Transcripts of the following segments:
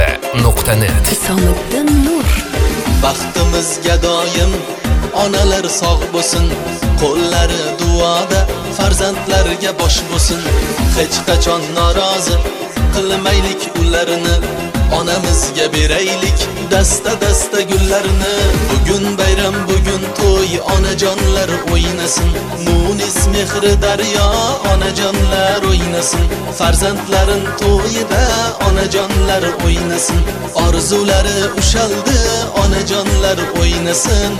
tv.net. Isomiddin Nur. Baxtimizga doim onalar sog' bo'lsin, qo'llari duoda farzandlarga bosh bo'lsin. Hech qachon norozi qilmaylik ularni, onamizga beraylik dasta gullarini. Bugun bayram, bugun to'y, onajonlar o'ynasin. Munis mehri daryo, onajonlar o'ynasin. Farzandlarin to'yida onajonlar o'ynasin. Orzulari ushaldi, onajonlar o'ynasin.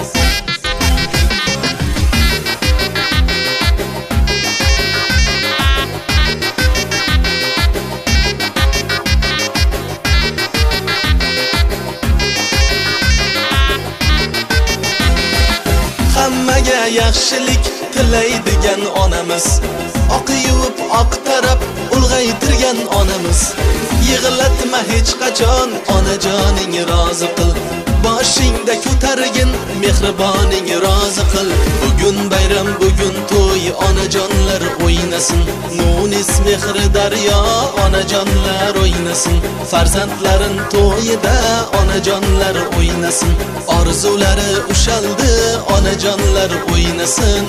Hammaga yaxshilik tilaydigan onamiz, oq yuvib oq tarab ulg'aytirgan onamiz. Yig'latma hech qachon, onajoning rozi qil. Boshingda ko'targin, mehriboning rozi qil. Bugun bayram, bugun to'y, onajonlar o'ynasin. Munis mehri daryo, onajonlar o'ynasin. Farzandlarin to'yida onajonlar o'ynasin. Orzulari ushaldi, onajonlar o'ynasin.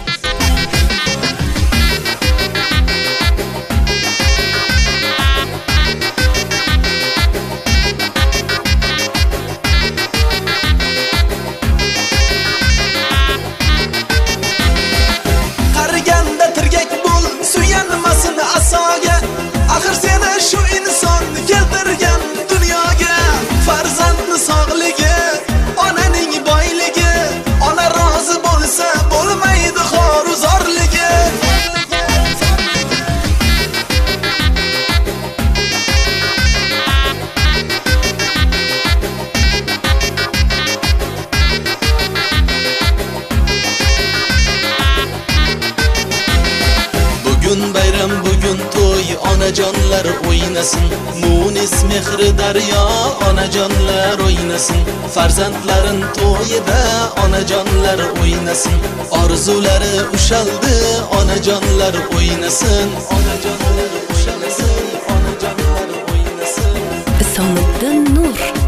Axir seni shu inson keltirgan dunyoga. Farzandni sog'ligi, onaning boyligi, ona rozi bo'lsa bo'lmaydi xoruzorligi. Bugun bayram, bugun to'y, onajonlar o'ynasin. Munis mehri daryo, onajonlar o'ynasin. Farzandlarin to'yida onajonlar o'ynasin. Orzulari ushaldi, onajonlar o'ynasin. Onajonlar ushalsin, onajonlar o'ynasin. Isomiddin Nur.